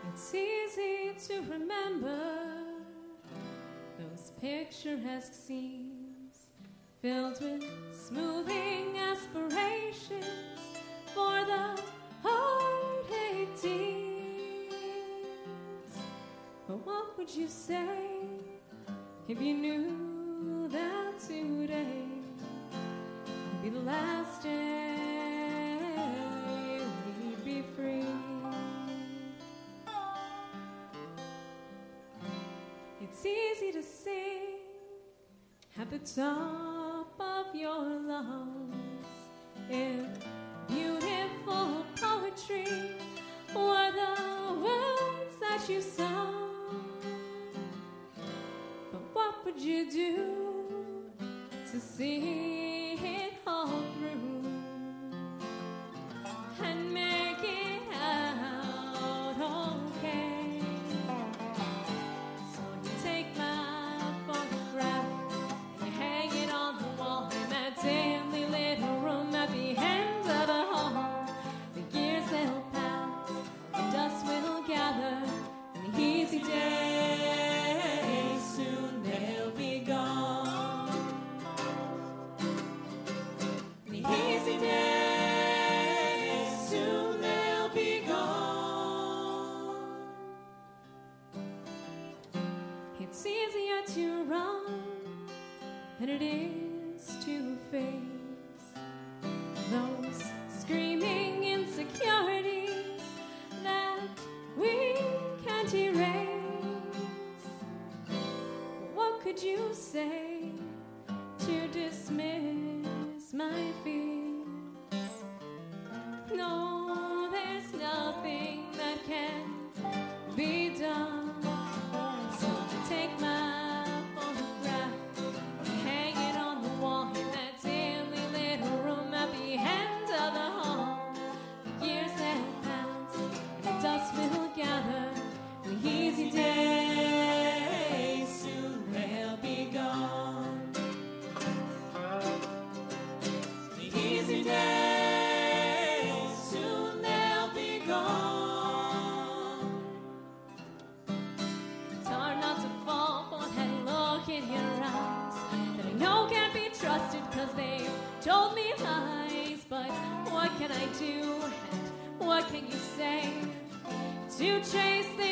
It's easy to remember those picturesque scenes filled with smoothing aspirations for the heartache teens. But what would you say if you knew that today would be the last day we'd be free? It's easy to sing at the top of your lungs if beautiful poetry were the words that you sung. But what would you do to see it all through and make it out okay? So you take my photograph and you hang it on the wall in that dimly lit room at the end of the hall. The years will pass, the dust will gather, and the easy days soon they'll be gone. The easy days soon they'll be gone. It's easier to run than it is to face those screaming insecurities that we can't erase. What could you say to dismiss my fears? No, there's nothing that can be done. So take my photograph, hang it on the wall in that dimly lit room at the end of the hall. The years will pass, and the dust will gather. The easy days soon they'll be gone. The easy days soon they'll be gone. It's hard not to fall for that look in your eyes that I know can't be trusted 'cause they've told me lies. But what can I do and what can you say to chase